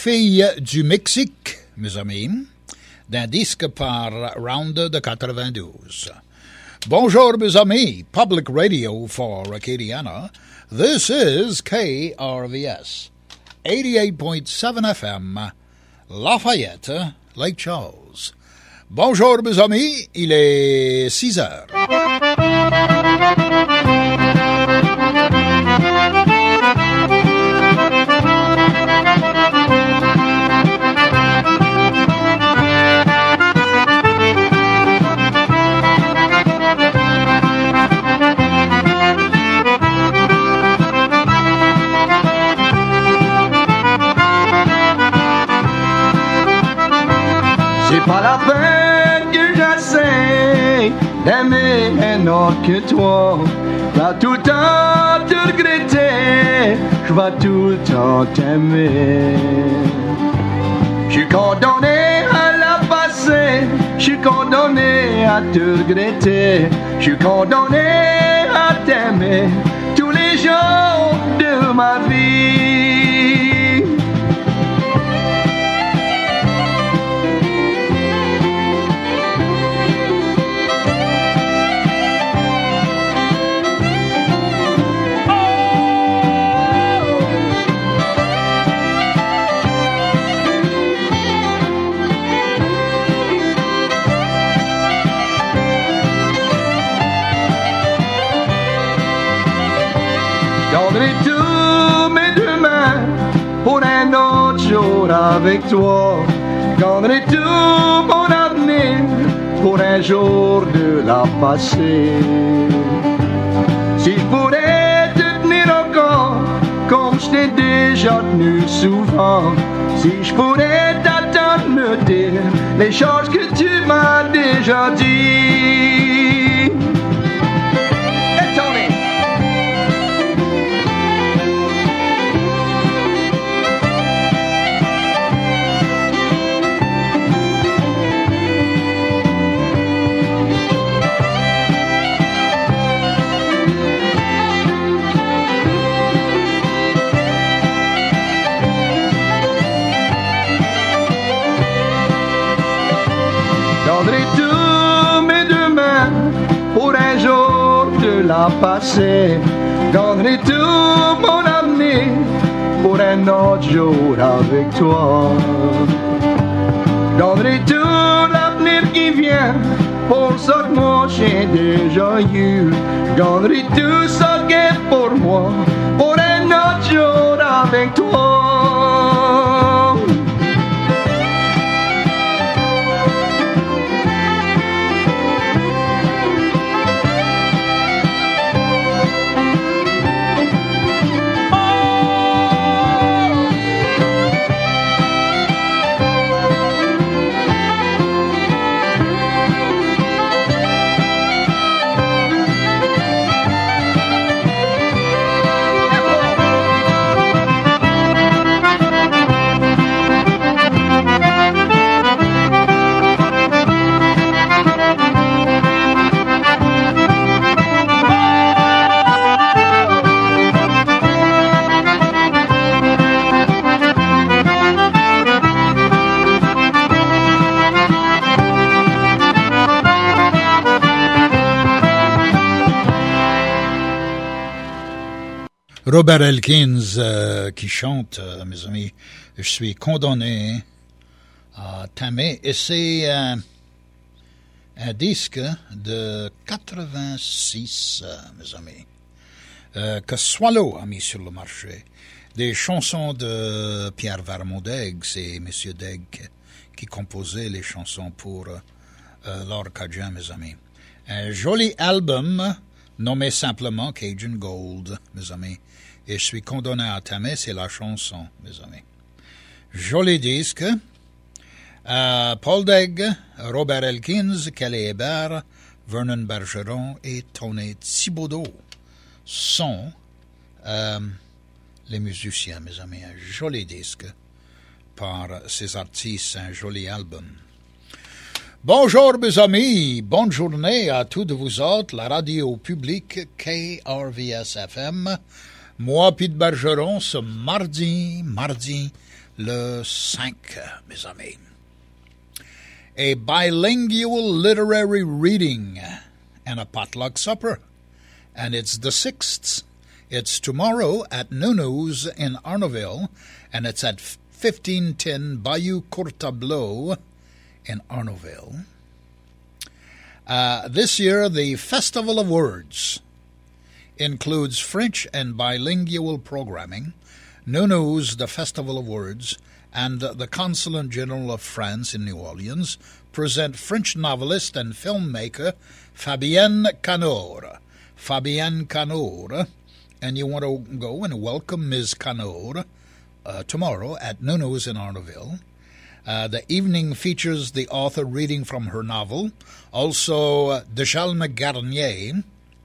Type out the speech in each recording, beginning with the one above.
filles du Mexique, mes amis, d'un disque par Round de 92. Bonjour, mes amis. Public radio for Acadiana. This is KRVS, 88.7 FM, Lafayette, Lake Charles. Bonjour, mes amis. Il est 6 heures. C'est pas la peine que j'essaie d'aimer un autre que toi. Va tout le temps te regretter, je vais tout le temps t'aimer. Je suis condamné à la passer, je suis condamné à te regretter. Je suis condamné à t'aimer tous les jours de ma vie. Tous mes deux mains pour un autre jour avec toi. Gagnerai tout mon avenir pour un jour de la passer. Si je pourrais te tenir encore comme je t'ai déjà tenu souvent. Si je pourrais t'attendre me dire les choses que tu m'as déjà dit. Et Tony. La passé, gagnerai tout mon avenir pour un autre jour avec toi. Gagnerai tout l'avenir qui vient pour ça que moi j'ai déjà eu. Gagnerai tout ça qui est pour moi pour un autre jour avec toi. Robert Elkins qui chante, mes amis, je suis condamné à t'aimer. Et c'est un disque de 86, mes amis, que Swallow a mis sur le marché. Des chansons de Pierre Vermont-Daigle, c'est M. Daigle qui composait les chansons pour l'Orcadien, mes amis. Un joli album nommé simplement Cajun Gold, mes amis. Et je suis condamné à t'aimer, c'est la chanson, mes amis. Joli disque. Paul Daigle, Robert Elkins, Kelly Hébert, Vernon Bergeron et Tony Thibodeau sont les musiciens, mes amis. Un joli disque par ces artistes, un joli album. Bonjour mes amis, bonne journée à tous de vous autres, la radio publique KRVS FM. Moi, Pete Bergeron, ce mardi le 5, mes amis. A bilingual literary reading and a potluck supper. And it's the 6th. It's tomorrow at Nunu's in Arnaudville, and it's at 1510 Bayou Courtableau in Arnaudville. This year, the Festival of Words includes French and bilingual programming. Nunu's, the Festival of Words, and the Consulate General of France in New Orleans present French novelist and filmmaker Fabienne Canor. Fabienne Canor, and you want to go and welcome Ms. Canor tomorrow at Nunu's in Arnaudville. The evening features the author reading from her novel. Also, Djalma Garnier,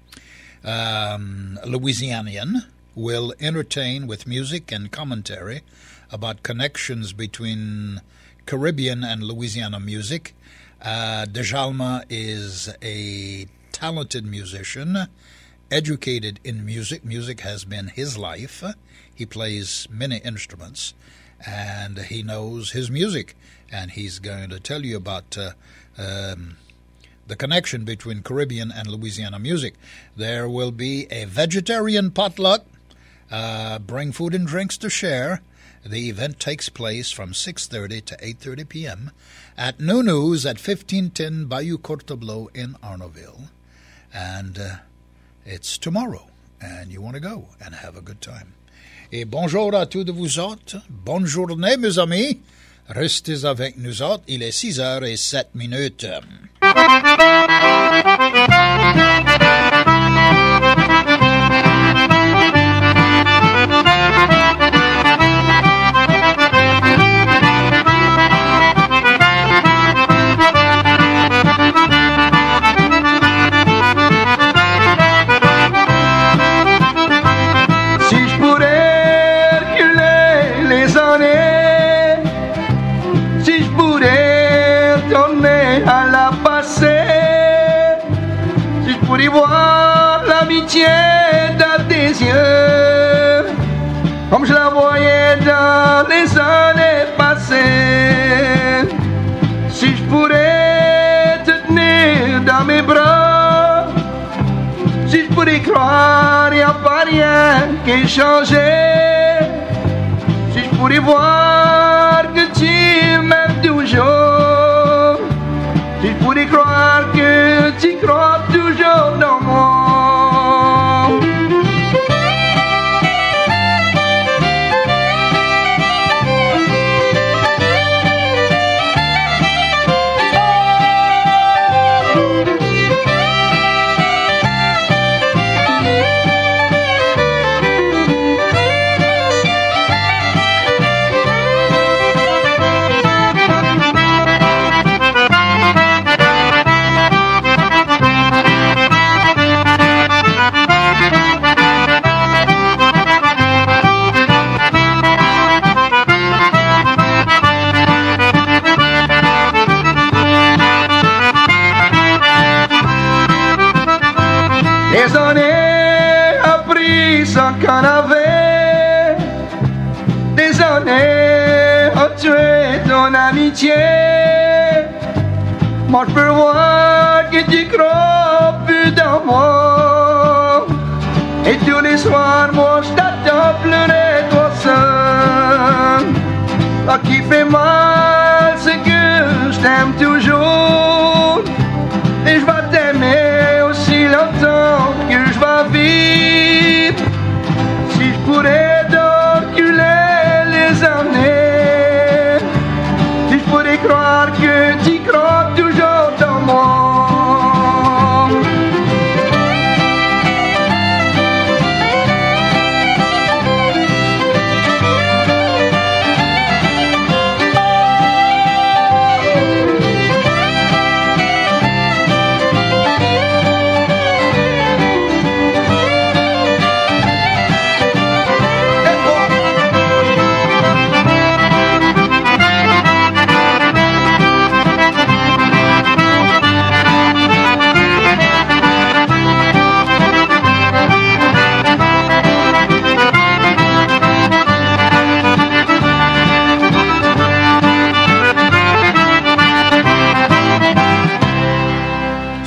Louisianian, will entertain with music and commentary about connections between Caribbean and Louisiana music. Djalma is a talented musician, educated in music. Music has been his life. He plays many instruments, and he knows his music. And he's going to tell you about the connection between Caribbean and Louisiana music. There will be a vegetarian potluck. Bring food and drinks to share. The event takes place from 6:30 to 8:30 p.m. at Nunu's at 1510 Bayou Courtableau in Arnaudville. And it's tomorrow, and you want to go and have a good time. Et bonjour à tous de vous autres. Bonne journée, mes amis. Restez avec nous autres. Il est 6h07. Pour y voir l'amitié dans tes yeux, comme je la voyais dans les années passées. Si je pourrais te tenir dans mes bras, si je pourrais croire, y a pas rien qui ait changé. Si je pourrais voir que tu m'aimes toujours, si je pourrais croire que tu crois toujours dans moi. Des années appris sans qu'on avait, des années ont tué ton amitié. Moi je peux voir que tu crois plus dans moi. Et tous les soirs moi je t'attends pleurer toi seul. Ce qui fait mal c'est que je t'aime toujours. Et je vais t'aimer aussi longtemps que je vais vivre. Si je pourrais reculer les années, si je pourrais croire que tu crois toujours dans moi.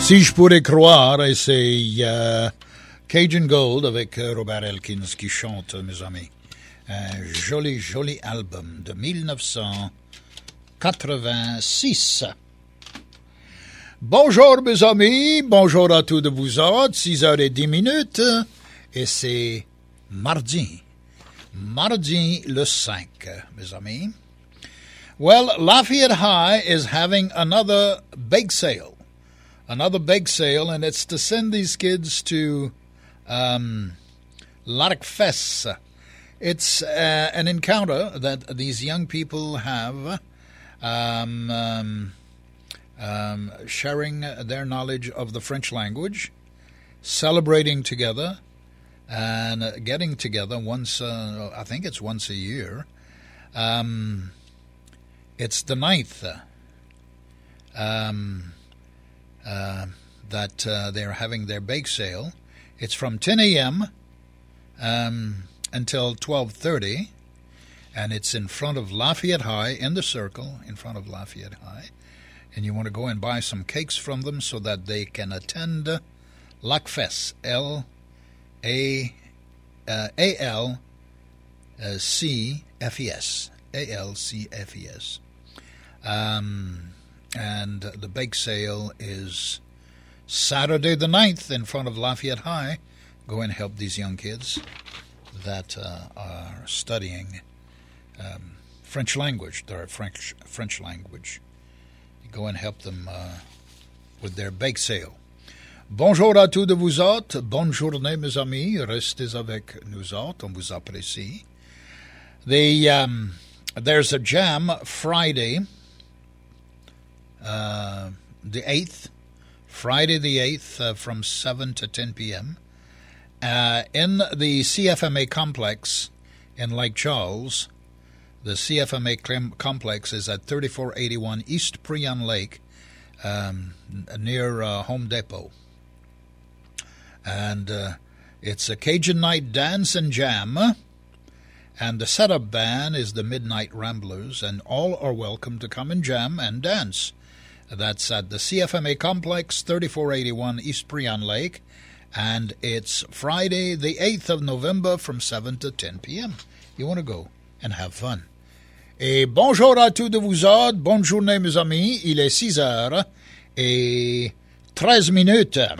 Si je pourrais croire, et c'est Cajun Gold avec Robert Elkins qui chante, mes amis. Un joli, joli album de 1986. Bonjour, mes amis. Bonjour à tous de vous autres. 6h10, et c'est mardi. Mardi le 5, mes amis. Well, Lafayette High is having another bake sale. Another bake sale, and it's to send these kids to Larkfest. It's an encounter that these young people have, sharing their knowledge of the French language, celebrating together, and getting together once, I think it's once a year. It's the 9th. That they're having their bake sale. It's from 10 a.m. Until 12:30, and it's in front of Lafayette High, in the circle, in front of Lafayette High. And you want to go and buy some cakes from them so that they can attend Lakfest, ALCFES, ALCFES. And the bake sale is Saturday the 9th in front of Lafayette High. Go and help these young kids that are studying French language, their French language. Go and help them with their bake sale. Bonjour à tous de vous autres. Bonne journée, mes amis. Restez avec nous autres. On vous apprécie. There's a jam Friday, the 8th, Friday the 8th, from 7 to 10 p.m. In the CFMA complex in Lake Charles. The CFMA complex is at 3481 East Prion Lake, near Home Depot. And it's a Cajun night dance and jam. And the setup band is the Midnight Ramblers, and all are welcome to come and jam and dance. That's at the CFMA complex, 3481 East Prion Lake, and it's Friday the 8th of November from 7 to 10 p.m. You want to go and have fun. Et bonjour à tous de vous autres, bonne journée mes amis, il est 6h13.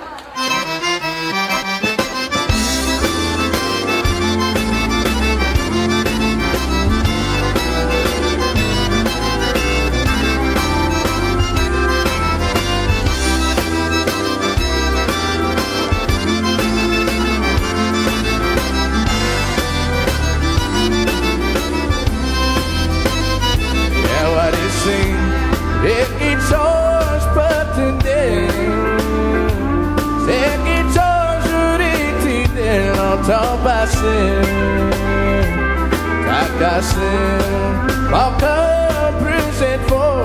Encore plus cette fois,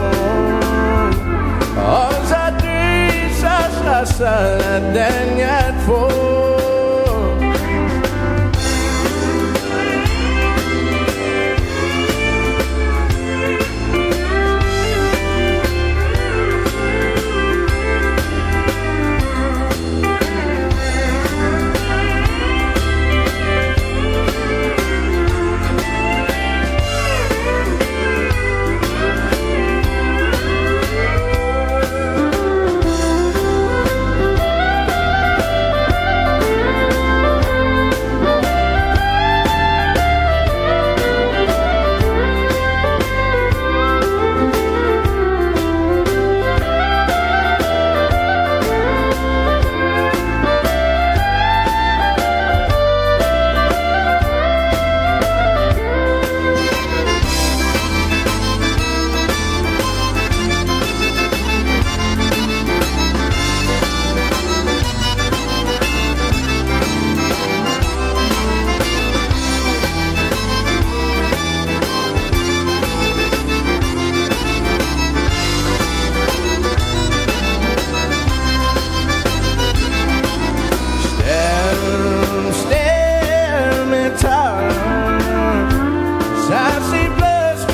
aujourd'hui, ça sera la dernière fois.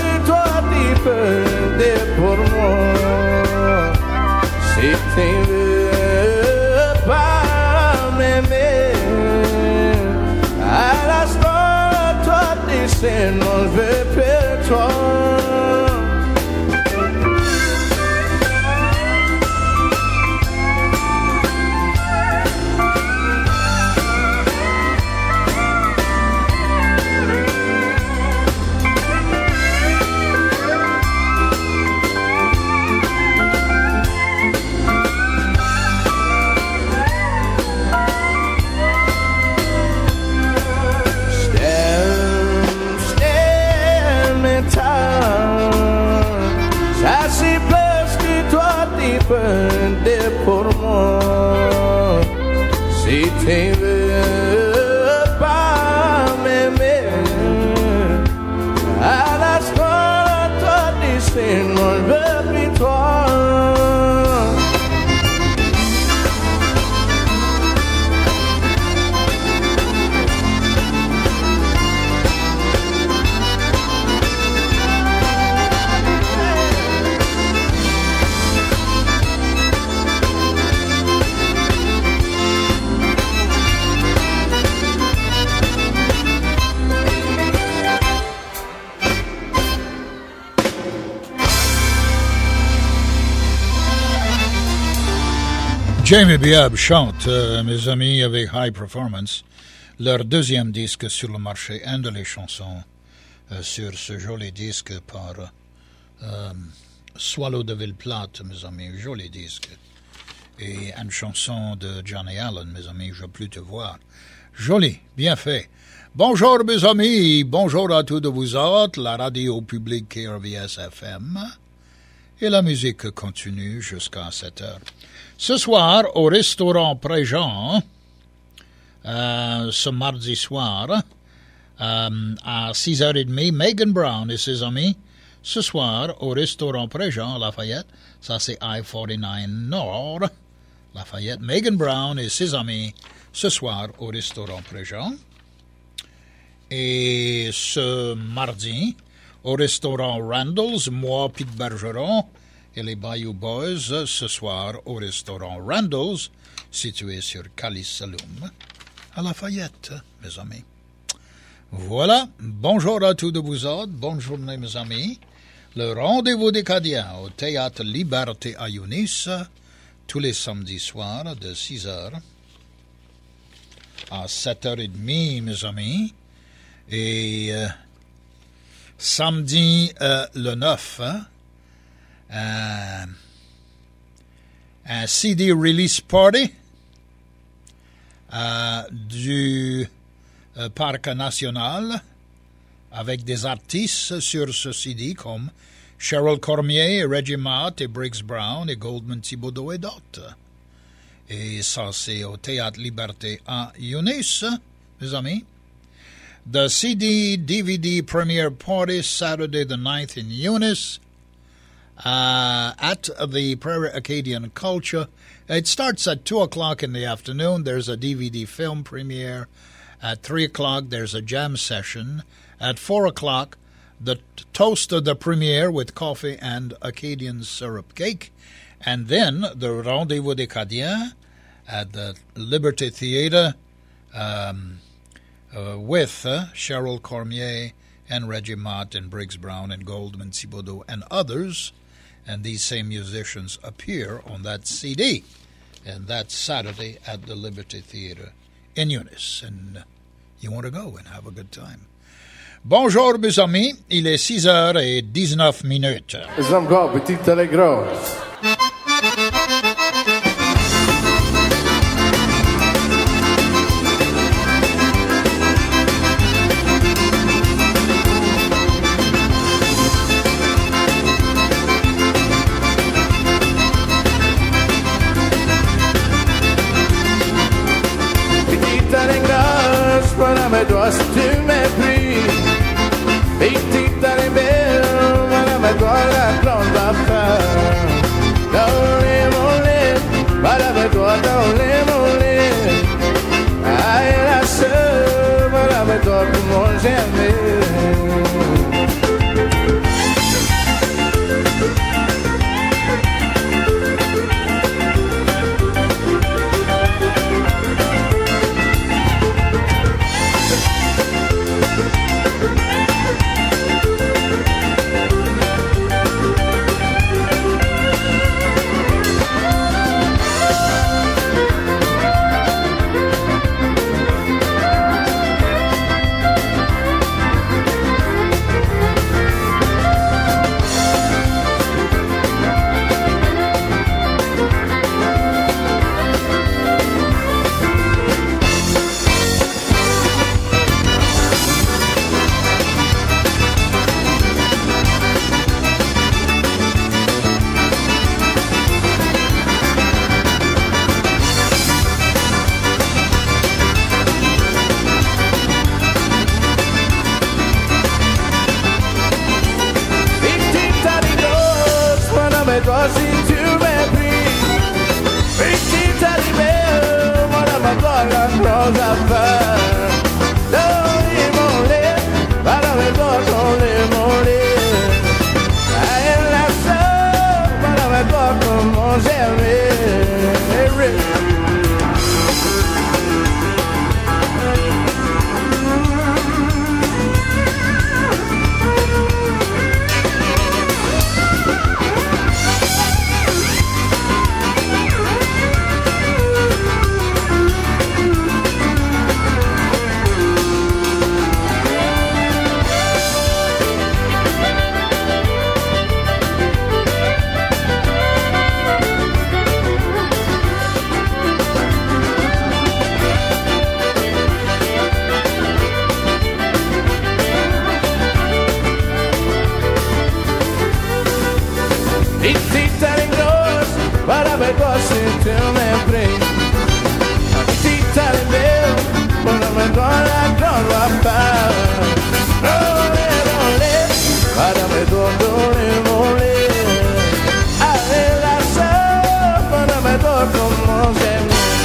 Everything non veut plus toi. Dépendait pour moi. Si tu veux pas m'aimer, à l'instant, toi d'ici, non, je veux plus toi. Jamie Biab chante, mes amis, avec High Performance, leur deuxième disque sur le marché, un de les chansons sur ce joli disque par Swallow de Villeplate, mes amis, joli disque. Et une chanson de Johnny Allen, mes amis, Je veux plus te voir. Joli, bien fait. Bonjour mes amis, bonjour à tous de vous autres, la radio publique KRVS FM. Et la musique continue jusqu'à 7 heures. Ce soir, au restaurant Préjean, ce mardi soir, à 6h30, Megan Brown et ses amis. Ce soir, au restaurant Préjean, Lafayette, ça c'est I-49 Nord, Lafayette. Megan Brown et ses amis, ce soir, au restaurant Préjean. Et ce mardi, au restaurant Randall's, moi, Pete Bergeron, et les Bayou Boys ce soir au restaurant Randall's, situé sur Calice Saloum, à Lafayette, mes amis. Voilà, bonjour à tous de vous autres, bonne journée mes amis. Le rendez-vous des Cadiens au Théâtre Liberté à Yunis, tous les samedis soirs de 6h à 7h30, mes amis. Et samedi le 9, un CD release party du Parc National avec des artistes sur ce CD comme Cheryl Cormier, et Reggie Mott, et Briggs Brown, et Goldman Thibodeau et d'autres. Et ça, c'est au Théâtre Liberté à Yunis, mes amis. The CD DVD premiere party Saturday the 9th in Yunis. At the Prairie Acadian Culture. It starts at 2 o'clock in the afternoon. There's a DVD film premiere. At 3 o'clock, there's a jam session. At 4 o'clock, the toast of the premiere with coffee and Acadian syrup cake. And then the Rendezvous des Cadiens at the Liberty Theatre with Cheryl Cormier and Reggie Mott and Briggs Brown and Goldman Thibodeau and others. And these same musicians appear on that CD. And that's Saturday at the Liberty Theatre in Yunis. And you want to go and have a good time. Bonjour, mes amis. Il est 6h19. Les encore petites et grosses. Madame doit tu mépris. Petite dans les belles, Madame doit la grande affaire. Dans les mollets, Madame doit dans les mollets. Aïe la sœur, Madame doit pour mon jamais. avec toi si tu m'es pris. Petite animée, mon amour, toi la grosse affaire. Don't mon lait, pas avec toi ton lait, mon lait. Aïe la sœur, pas avec toi comment j'aimais. Si tu m'es pris, petite animée, mon amour, toi la grande affaire. Madame, mon lait. Allez, la sœur, madame, comment j'aime.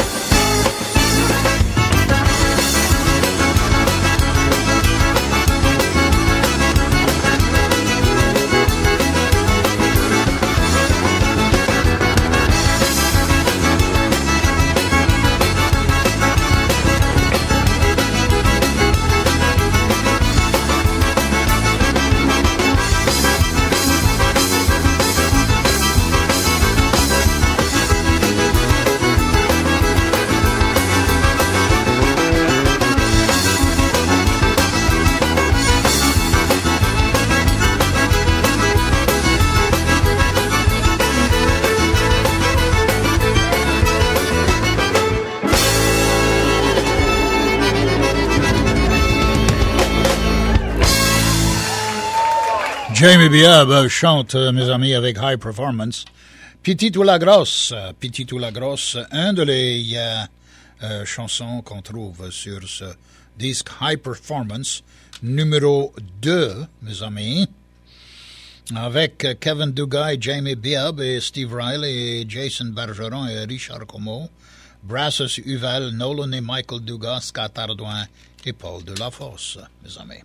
Jamie Biab chante, mes amis, avec High Performance. Petite ou la grosse, un de les chansons qu'on trouve sur ce disque High Performance, numéro 2, mes amis, avec Kevin Dugas, Jamie Biab et Steve Riley et Jason Bergeron et Richard Como, Brassus Huvel, Nolan et Michael Dugas, Scott Ardouin et Paul Delafosse, mes amis.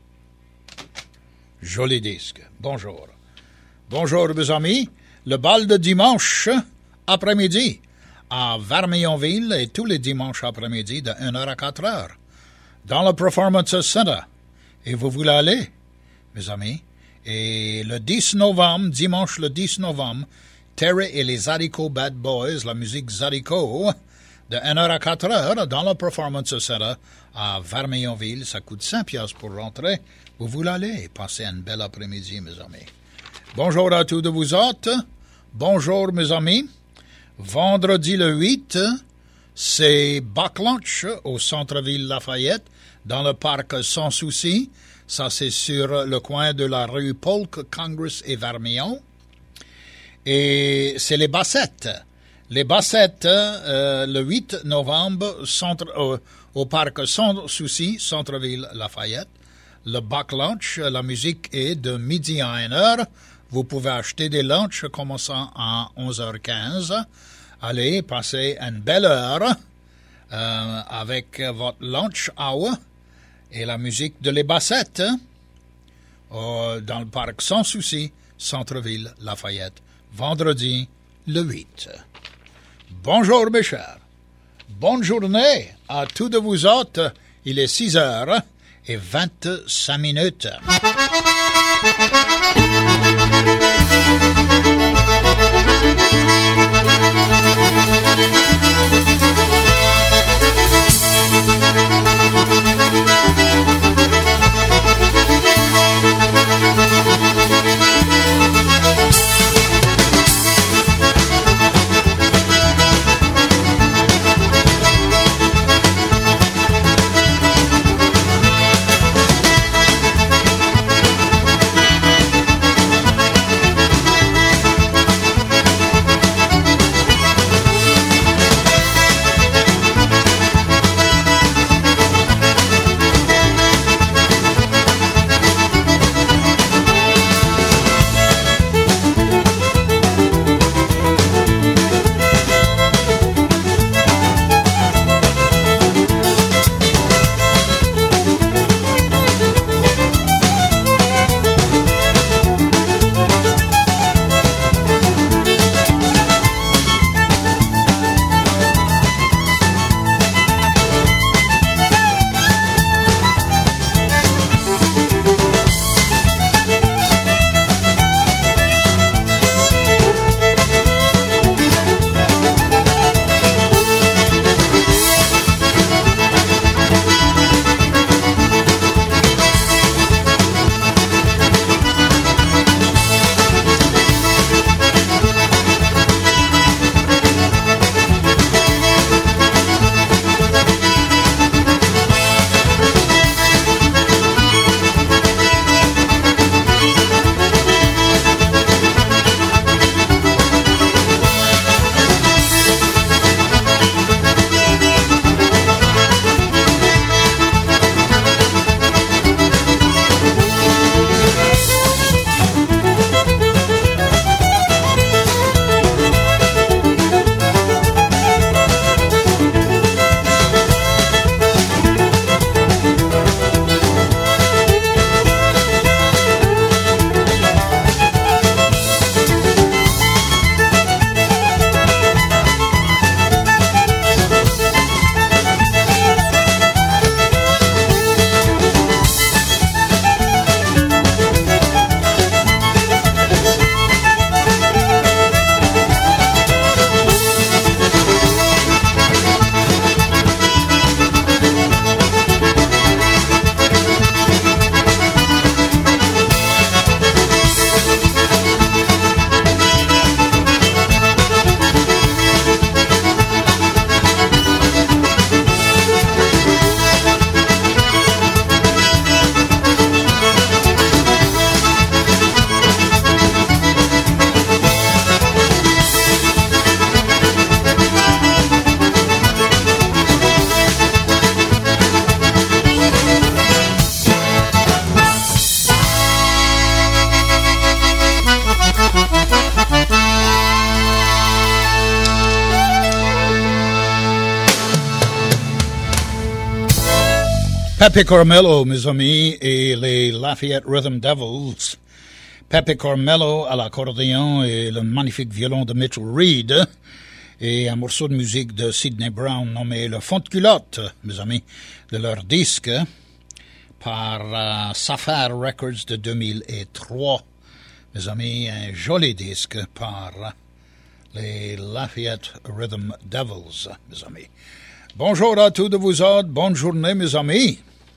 Joli disque. Bonjour. Bonjour, mes amis. Le bal de dimanche après-midi à Vermillonville et tous les dimanches après-midi de 1h à 4h dans le Performance Center. Et vous voulez aller, mes amis? Et le 10 novembre, dimanche le 10 novembre, Terry et les Zydeco Bad Boys, la musique Zydeco, de 1h à 4h dans le Performance Center à Vermillonville. Ça coûte 5 piastres pour rentrer. Vous voulez aller et passer un bel après-midi, mes amis. Bonjour à tous de vous autres. Bonjour, mes amis. Vendredi le 8, c'est Back Lunch au centre-ville Lafayette, dans le parc Sans Souci. Ça, c'est sur le coin de la rue Polk, Congress et Vermillon. Et c'est les Bassettes. Les Bassettes, le 8 novembre, au parc Sans Souci, centre-ville Lafayette. Le Back Lunch, la musique est de midi à 1h. Vous pouvez acheter des lunchs commençant à 11h15. Allez, passez une belle heure avec votre lunch hour et la musique de les Bassettes dans le parc Sans Souci, centre-ville Lafayette, vendredi le 8. Bonjour mes chers. Bonne journée à tous de vous autres. Il est 6h. Et 25 minutes. Pepe Carmelo, mes amis, et les Lafayette Rhythm Devils. Pepe Carmelo à l'accordéon et le magnifique violon de Mitchell Reed. Et un morceau de musique de Sidney Brown nommé Le Fond de culotte, mes amis, de leur disque par Sapphire Records de 2003. Mes amis, un joli disque par les Lafayette Rhythm Devils, mes amis. Bonjour à tous de vous autres, bonne journée, mes amis.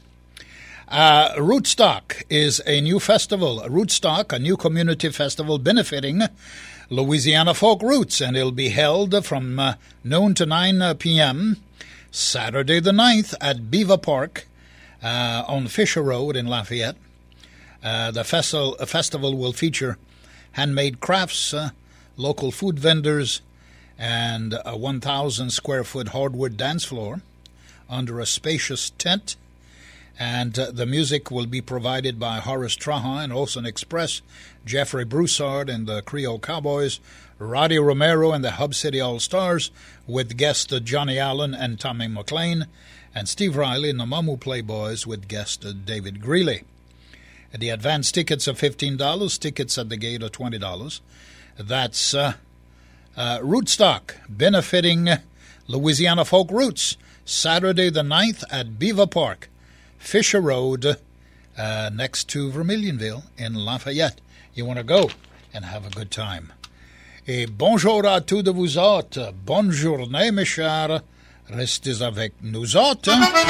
Rootstock is a new festival. Rootstock, a new community festival benefiting Louisiana folk roots, and it'll be held from noon to 9 p.m. Saturday the 9th at Beaver Park on Fisher Road in Lafayette. The festival will feature handmade crafts, local food vendors, and a 1,000-square-foot hardwood dance floor under a spacious tent. And the music will be provided by Horace Trahan and Olsen Express, Jeffrey Broussard and the Creole Cowboys, Roddy Romero and the Hub City All-Stars, with guest Johnny Allen and Tommy McLean, and Steve Riley and the Mamu Playboys with guest David Greeley. The advance tickets are $15, tickets at the gate are $20. That's Rootstock, benefiting Louisiana folk roots, Saturday the 9th at Beaver Park, Fisher Road, next to Vermilionville in Lafayette. You want to go and have a good time. Et bonjour à tous de vous autres. Bonne journée, mes chers. Restez avec nous autres.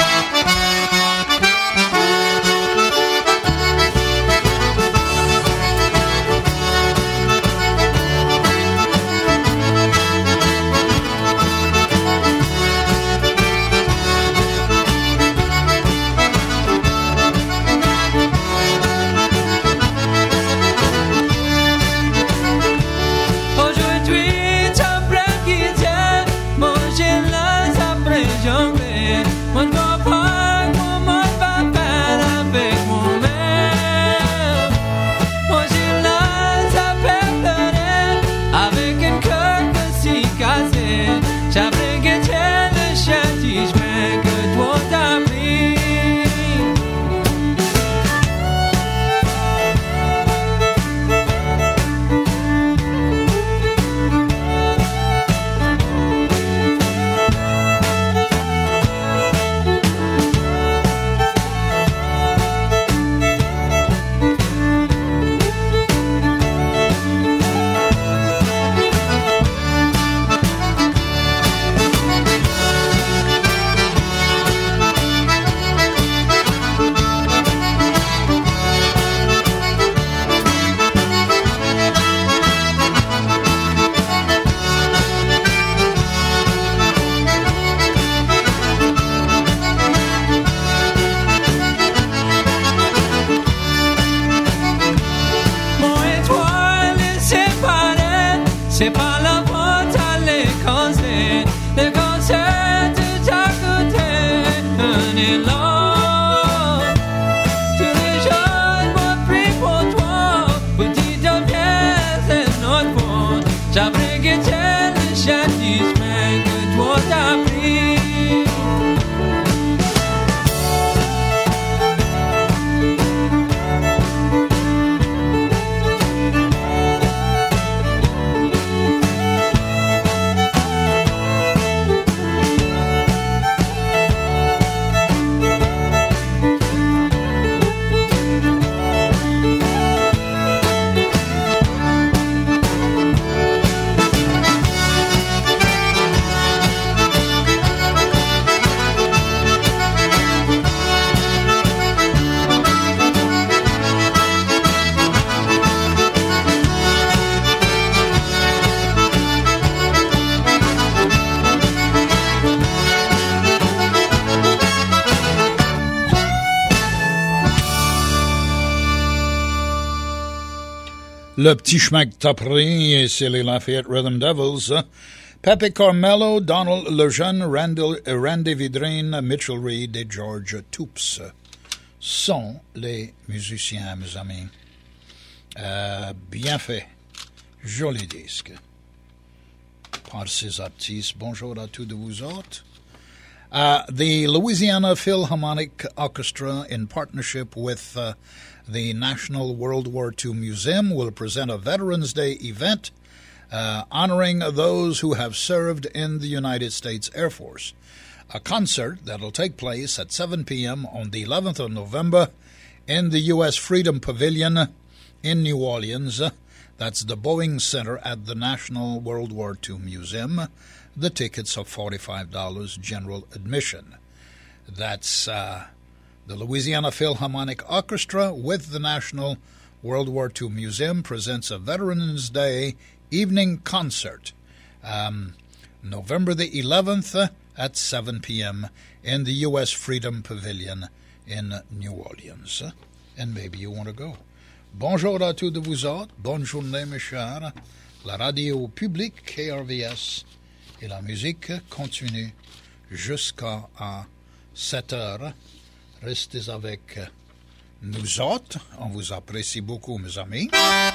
Le petit chemin que t'as pris, c'est les Lafayette Rhythm Devils. Pepe Carmelo, Donald Lejeune, Randy Vidrine, Mitchell Reed et George Toups sont les musiciens, mes amis. Bien fait. Joli disque. Par ces artistes. Bonjour à tous de vous autres. The Louisiana Philharmonic Orchestra, in partnership with the National World War II Museum, will present a Veterans Day event honoring those who have served in the United States Air Force. A concert that will take place at 7 p.m. on the 11th of November in the U.S. Freedom Pavilion in New Orleans. That's the Boeing Center at the National World War II Museum. The tickets are $45 general admission. That's the Louisiana Philharmonic Orchestra with the National World War II Museum presents a Veterans Day evening concert, November the 11th at 7 p.m. in the U.S. Freedom Pavilion in New Orleans. And maybe you want to go. Bonjour à tous de vous autres. Bonne journée, mes chers. La radio publique KRVS et la musique continue jusqu'à 7 heures. Restez avec nous autres. On vous apprécie beaucoup, mes amis.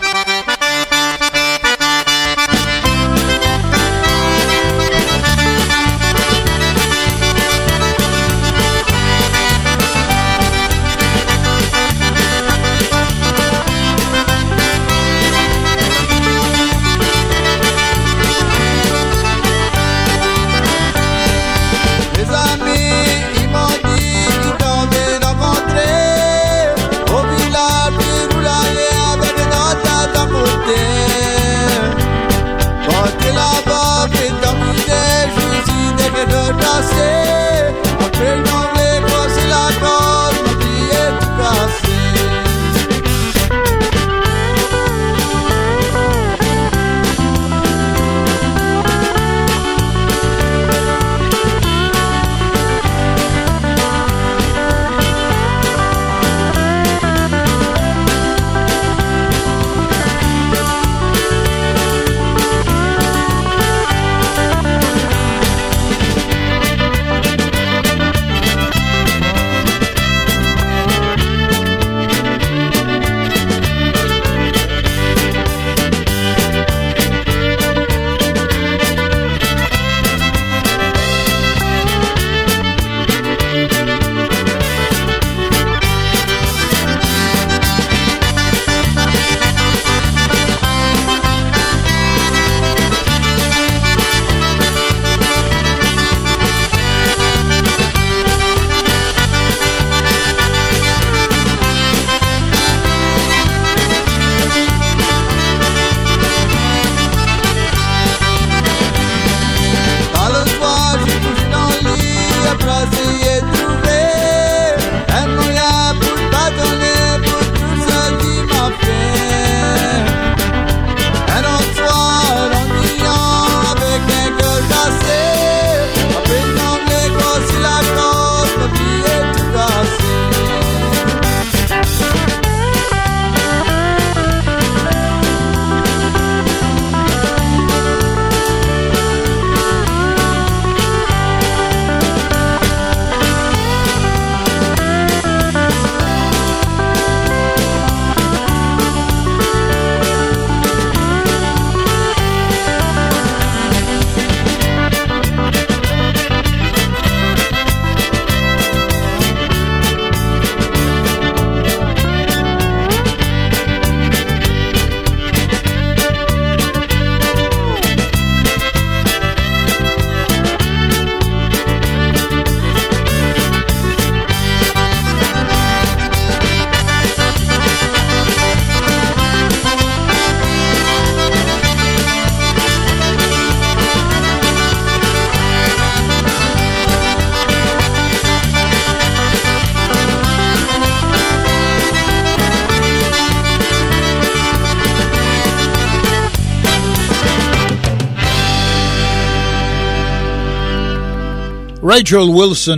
Rachel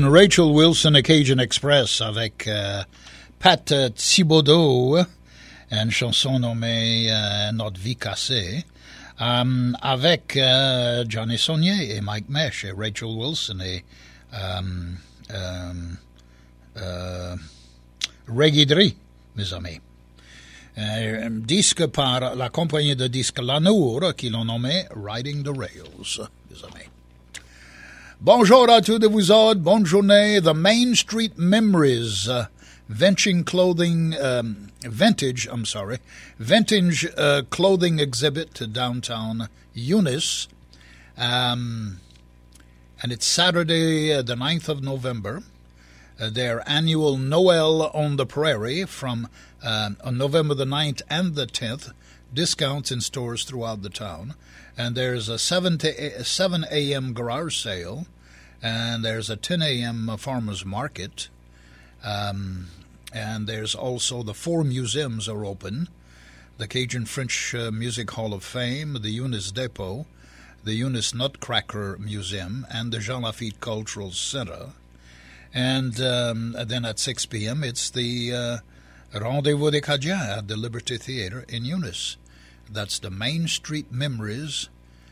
Wilson à Cajun Express avec Pat Thibodeau, une chanson nommée Notre vie cassée, avec Johnny Saunier et Mike Mesh et Rachel Wilson et Reggie Dri, mes amis. Disque par la compagnie de disques Lanour qui l'ont nommé Riding the Rails, mes amis. Bonjour à tous de vous autres. Bonne journée. The Main Street Memories vintage clothing exhibit to downtown Eunice. And it's Saturday, the 9th of November. Their annual Noel on the Prairie from on November the 9th and the 10th. Discounts in stores throughout the town. And there's a 7 a.m. garage sale. And there's a 10 a.m. farmer's market. And there's also the 4 museums are open. The Cajun French Music Hall of Fame, the Eunice Depot, the Eunice Nutcracker Museum, and the Jean Lafitte Cultural Center. And then at 6 p.m., it's the Rendezvous des Cadiens at the Liberty Theater in Eunice. That's the Main Street Memories,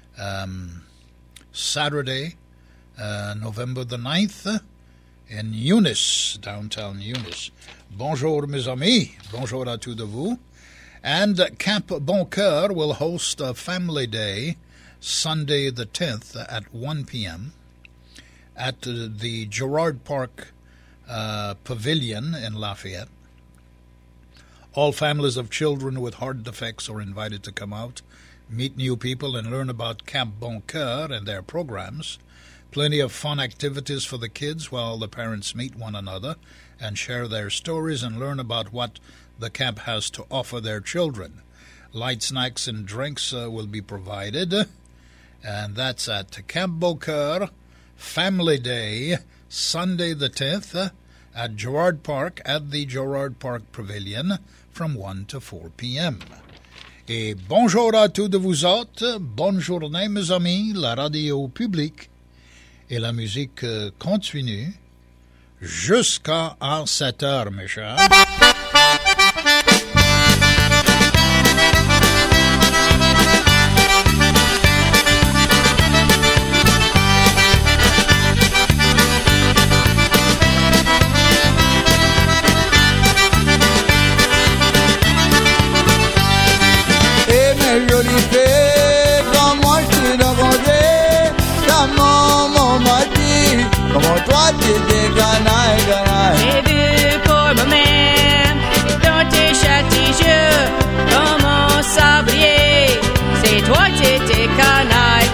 Saturday, November the 9th, in Eunice, downtown Eunice. Bonjour, mes amis. Bonjour à tous de vous. And Camp Boncoeur will host a Family Day Sunday the 10th at 1 p.m. at the Girard Park Pavilion in Lafayette. All families of children with heart defects are invited to come out, meet new people, and learn about Camp Boncoeur and their programs. Plenty of fun activities for the kids while the parents meet one another and share their stories and learn about what the camp has to offer their children. Light snacks and drinks will be provided, and that's at Camp Boncoeur, Family Day, Sunday the 10th, at Girard Park, at the Girard Park Pavilion, from 1 to 4 p.m. Et bonjour à tous de vous autres, bonne journée mes amis, la radio publique et la musique continue jusqu'à 7 heures, mes chers. Comment tu l'as vendé, ta maman m'a dit, comment toi tu t'es canaille, canaille. J'ai vu pour moi-même, dans tes châtis yeux, dans mon sablier, c'est toi qui étais canaille.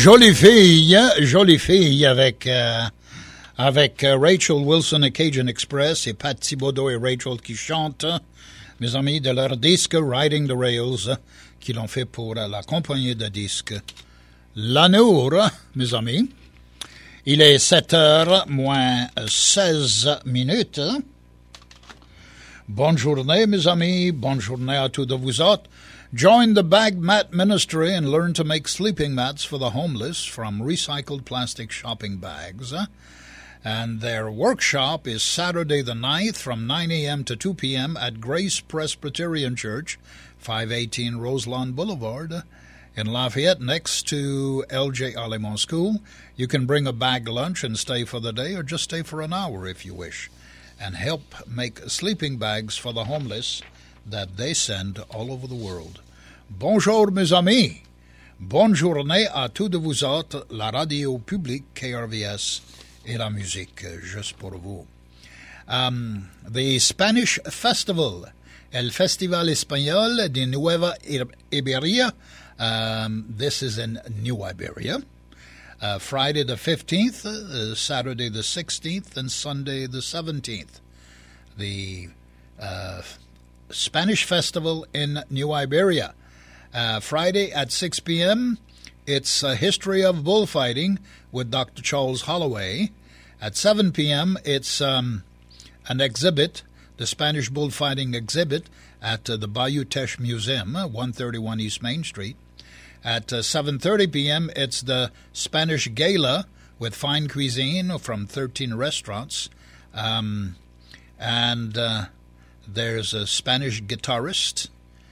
Jolie fille avec Rachel Wilson et Cajun Express et Pat Thibodeau et Rachel qui chantent, mes amis, de leur disque Riding the Rails, qui l'ont fait pour la compagnie de disques L'Anour, mes amis. Il est 7h moins 16 minutes. Bonne journée, mes amis. Bonne journée à tous de vous autres. Join the Bag Mat Ministry and learn to make sleeping mats for the homeless from recycled plastic shopping bags. And their workshop is Saturday the 9th from 9 a.m. to 2 p.m. at Grace Presbyterian Church, 518 Roselawn Boulevard in Lafayette, next to L.J. Alemont School. You can bring a bag lunch and stay for the day, or just stay for an hour if you wish, and help make sleeping bags for the homeless that they send all over the world. Bonjour, mes amis. Bonne journée à tous de vous autres, la radio publique KRVS et la musique juste pour vous. The Spanish Festival, el Festival Español de Nueva Iberia. This is in New Iberia. Friday the 15th, Saturday the 16th, and Sunday the 17th. The Spanish Festival in New Iberia. Friday at 6 p.m., it's a history of bullfighting with Dr. Charles Holloway. At 7 p.m., it's an exhibit, the Spanish bullfighting exhibit at the Bayou Teche Museum, 131 East Main Street. At 7:30 p.m., it's the Spanish Gala with fine cuisine from 13 restaurants. And there's a Spanish guitarist,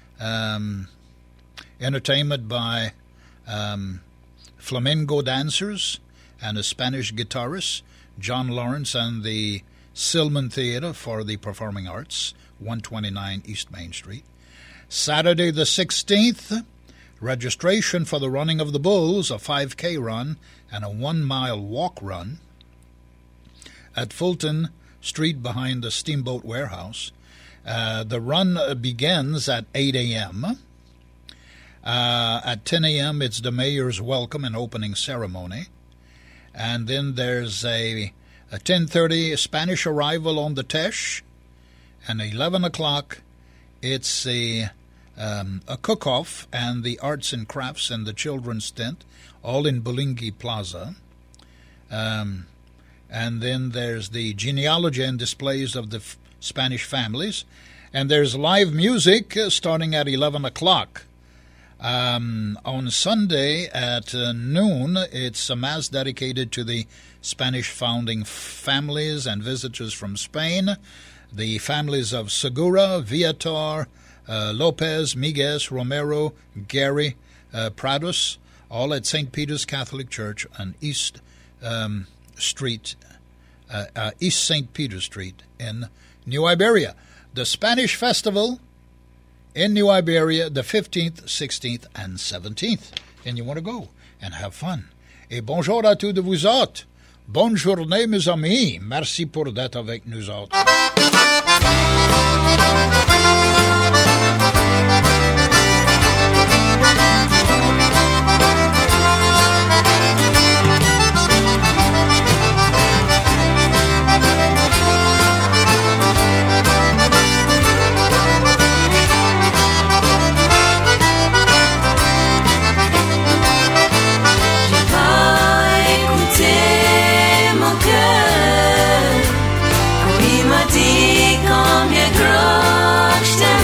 entertainment by flamenco dancers and a Spanish guitarist, John Lawrence, and the Silman Theater for the Performing Arts, 129 East Main Street. Saturday the 16th, registration for the running of the bulls, a 5K run and a 1-mile walk run at Fulton Street behind the Steamboat Warehouse. The run begins at 8 a.m. At 10 a.m., it's the mayor's welcome and opening ceremony. And then there's a 10:30 Spanish arrival on the Teche. And 11 o'clock, it's a cook-off and the arts and crafts and the children's tent, all in Bulingi Plaza. And then there's the genealogy and displays of the Spanish families. And there's live music starting at 11 o'clock. On Sunday at noon, it's a mass dedicated to the Spanish founding families and visitors from Spain, the families of Segura, Viator, Lopez, Miguez, Romero, Gary, Prados, all at St. Peter's Catholic Church on East St. Peter Street in New Iberia. The Spanish Festival in New Iberia, the 15th, 16th, and 17th. And you want to go and have fun. Et bonjour à tous de vous autres. Bonne journée, mes amis. Merci pour d'être avec nous autres. Combien gros je t'aime.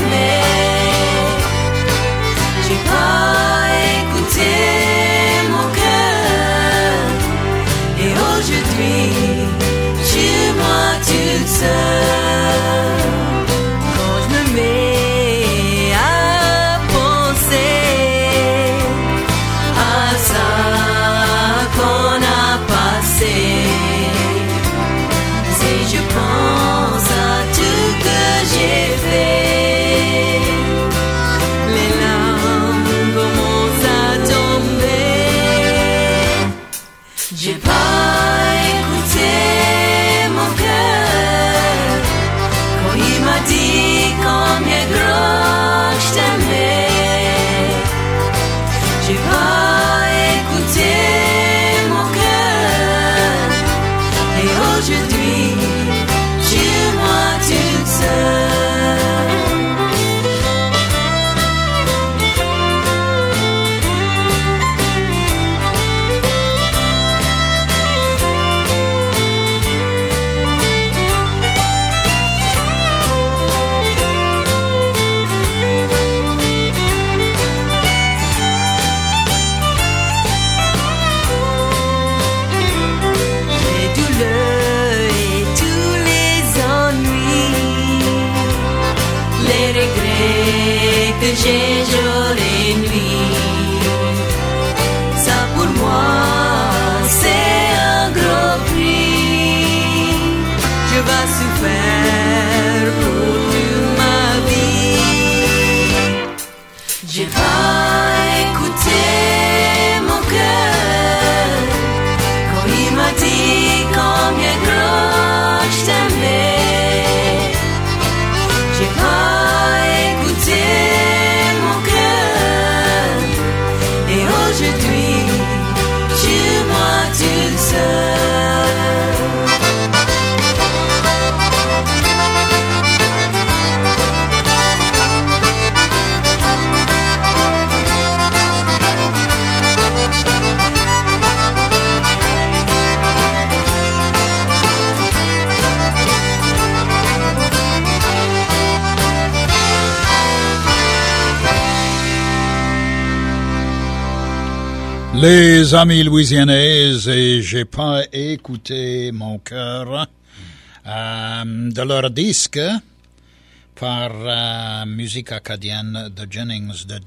j'ai jolie nuit. Ça pour moi, c'est un gros prix. Je vais souffrir pour toute ma vie. J'ai pas écouté mon cœur quand il m'a dit combien gros je t'aimais. J'ai pas écouté mon cœur et aujourd'hui je moi toute seule. Les amis louisianais, et j'ai pas écouté mon cœur de leur disque par musique acadienne de Jennings de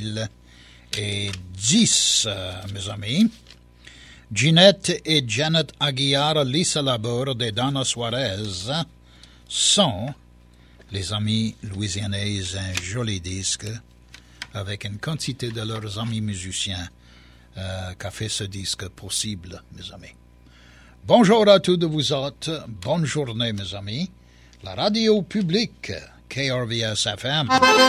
2010, mes amis. Ginette et Janet Aguiar, Lisa Laborde et Donna Suarez sont, les amis louisianais, un joli disque avec une quantité de leurs amis musiciens qu'a fait ce disque possible, mes amis. Bonjour à tous de vous autres, bonne journée, mes amis. La radio publique, KRVS FM.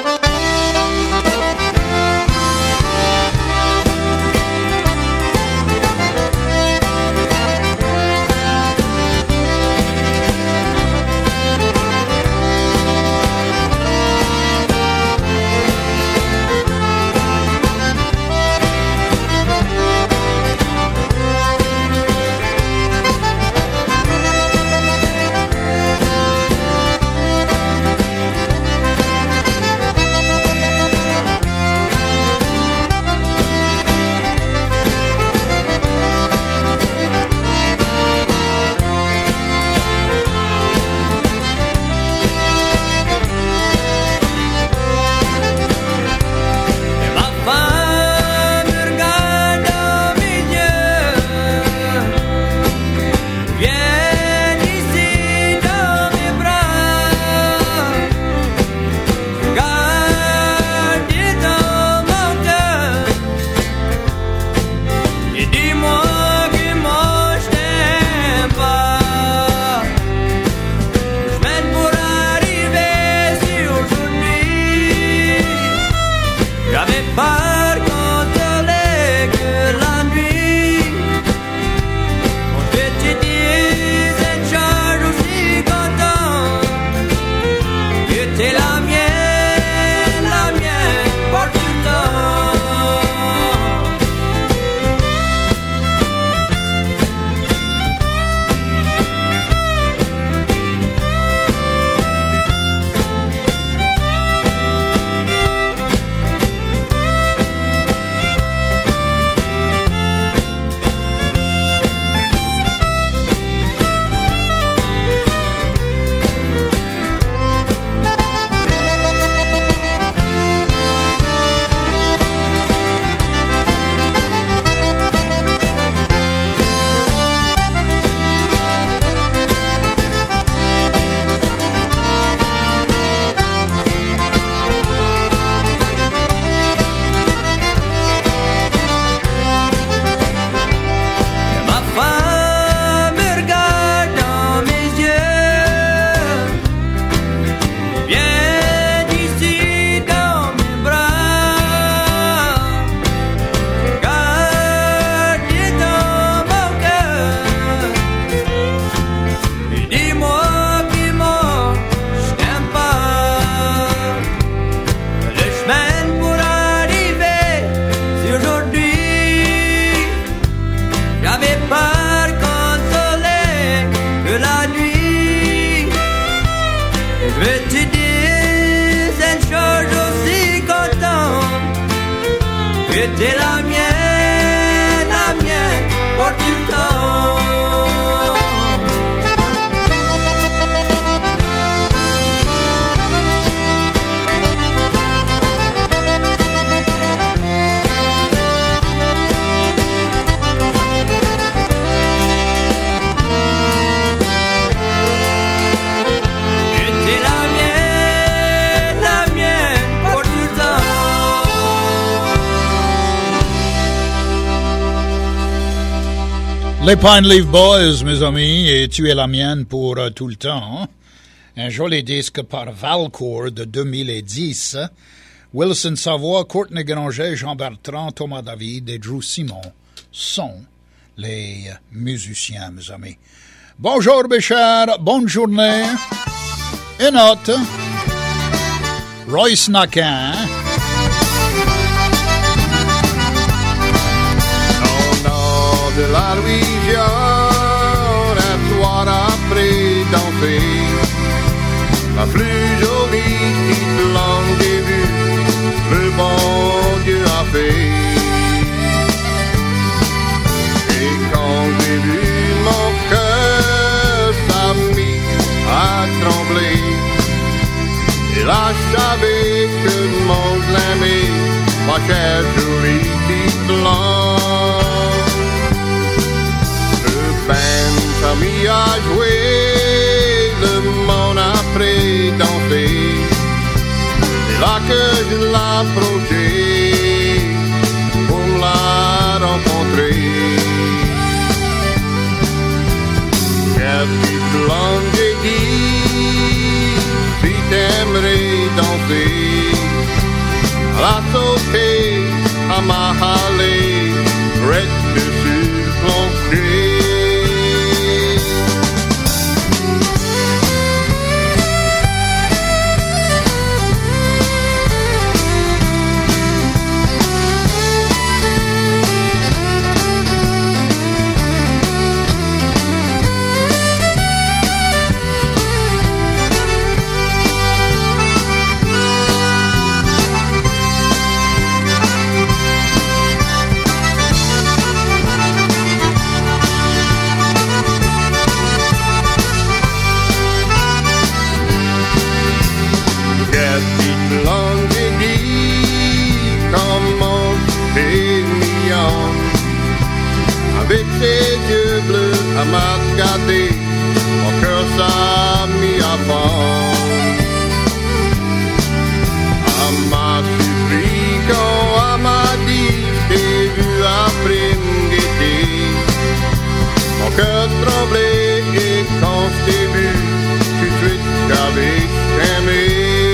C'était la mienne, pour tout le temps. Les Pine Leaf Boys, mes amis, et tu es la mienne pour tout le temps. Un joli disque par Valcourt de 2010. Wilson Savoie, Courtney Granger, Jean Bertrand, Thomas David et Drew Simon sont les musiciens, mes amis. Bonjour, mes chers, bonne journée. Et note, Royce Naquin. De la Louisiane, un soir après danser, la plus jolie petite langue j'ai vue, le bon Dieu a fait. Et quand j'ai vu mon cœur s'est mis à trembler, et là je savais que le monde l'aimait, ma chère jolie petite langue. Ça m'y a joué, le monde après dansé. C'est là que je l'ai approché pour me la rencontrer. Quelle petite langue j'ai dit, si t'aimerais danser, à la sauter, à ma halée, reste dessus son pied. Avec ses yeux bleus à m'a regardé, mon cœur s'est mis à fond. Elle m'a surpris quand elle m'a dit, je t'ai vu après me guetter. Mon cœur tremblait et quand je t'ai vu, tout de suite j'avais aimé.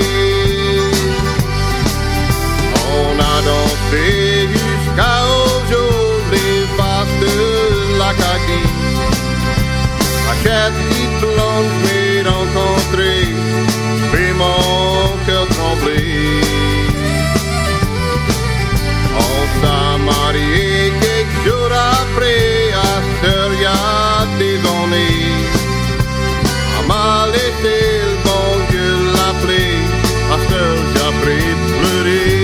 On a dansé jusqu'à aujourd'hui de l'Acadie. À chaque petite blonde je m'ai rencontré, fait mon cœur trembler. On s'est marié quelques jours après, à cette heure il y a des années. Elle m'a laissé le bon Dieu l'appeler, à cette heure j'ai appris de pleurer.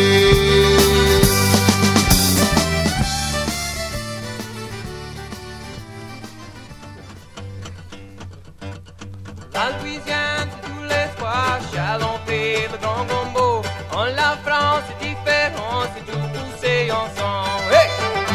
La Louisiane, c'est tous les soirs, Chalon-Pé, le grand gombo. En la France, c'est différent, c'est tout poussé ensemble. Hey!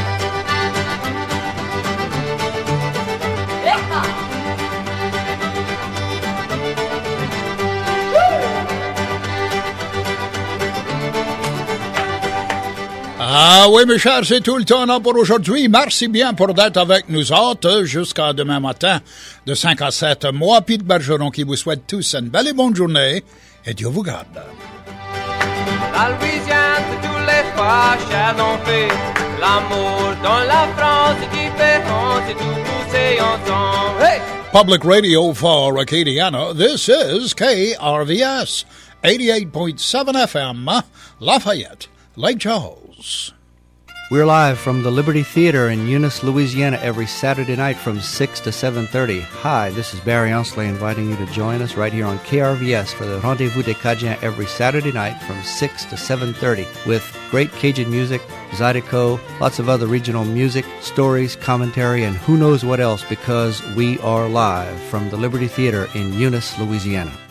Ah oui, mes chers, c'est tout le temps pour aujourd'hui. Merci bien pour d'être avec nous autres jusqu'à demain matin de 5 à 7. Moi, Pete Bergeron, qui vous souhaite tous une belle et bonne journée et Dieu vous garde. La Louisiane, c'est tous les soirs, Chalon-Pé. L'amour dans la France, c'est différent, c'est tout poussé ensemble. Hey! Public Radio for Acadiana, this is KRVS, 88.7 FM, Lafayette, Lake Charles. We're live from the Liberty Theater in Eunice, Louisiana, every Saturday night from 6 to 7:30. Hi, this is Barry Onsley inviting you to join us right here on KRVS for the Rendezvous des Cajuns every Saturday night from 6 to 7:30 with great Cajun music, Zydeco, lots of other regional music, stories, commentary, and who knows what else because we are live from the Liberty Theater in Eunice, Louisiana.